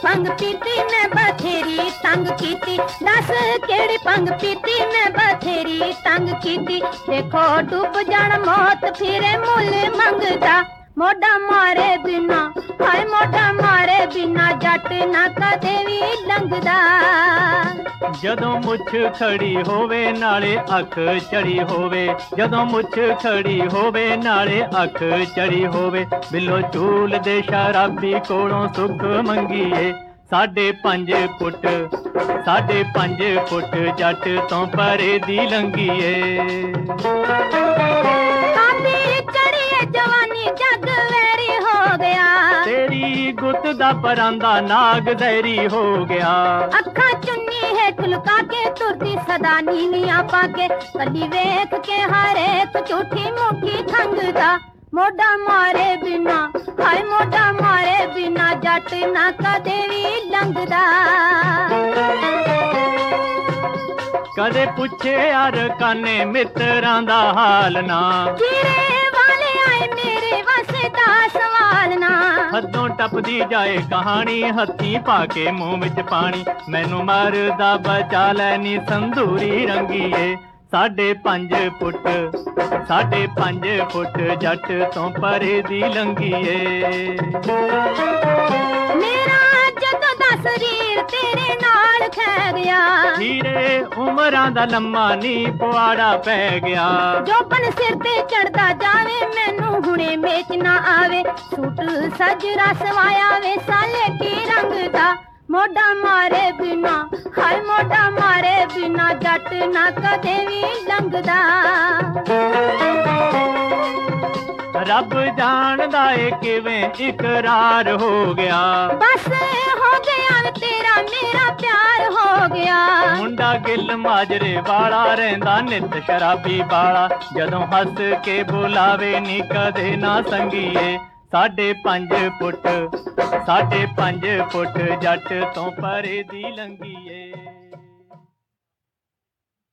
भंग पीती मैं बथेरी तंग कीती, दस केड़ी भंग पीती मैं बथेरी तंग कीती। देखो डूब जान मौत फिरे मुल मंगदा, मोढा मारे बिना हाय मोढा मारे बिना जट ना कदे भी लंघदा। ਜਦੋਂ ਮੁੱਛ ਖੜੀ ਹੋਵੇ ਨਾਲੇ ਅੱਖ ਚੜੀ ਹੋਵੇ, ਜਦੋਂ ਮੁੱਛ ਖੜੀ ਹੋਵੇ ਨਾਲੇ ਅੱਖ ਚੜੀ ਹੋਵੇ, ਬਿੱਲੋ ਝੂਲ ਦੇ ਸ਼ਰਾਬੀ ਕੋਲੋਂ ਸੁੱਖ ਮੰਗੀਏ। 5.5 ਫੁੱਟ 5.5 ਫੁੱਟ ਜੱਟ ਤੋਂ ਪਰੇ ਦੀ ਲੰਘੀਏ। जवानी जग वैरी हो गया, तेरी गुत दा परांदा नाग ज़हरी हो गया। अखा चुन्नी है ठुलका के तुरती सदा नीनिया पाके, कली वेख के हर एक झूठी मुठी खंगदा। मोढा मारे बिना हाय मोढा मारे बिना जट ना कदे भी लंघदा। कदे पुछे यार काने मित्रां दा हाल ना, सवाल ना हदों टपदी जाए कहानी, हथी पाके मुंह विच पानी, मैनू मरदा बचा लैनी संदूरी रंगीए। 5.5 फुट 5.5 फुट जट तो परे दी लंघीए। मेरा जदों दा शरीर तेरे नाल खै गया, हीरे उमरां दा लम्मा नी पुआड़ा पै गया। जोबन सिर ते चढ़दा जावे मैनू हुणे मेच ना आवे, सूट सजरा सवाया वे साले की रंग दा। मोढा मारे बिना हाय मोढा मारे बिना जट ना कदे भी लंघदा। रब जानदा ए किवें इकरार हो गया, बस हो गया तेरा मेरा प्यार हो गया। मुंडा गिल माजरे वाला रहिंदा नित शराबी बाला, जदों हस के बुलावे नी कदे ना संगीए। 5.5 फुट 5.5 फुट जट तो परे दी लंघीए।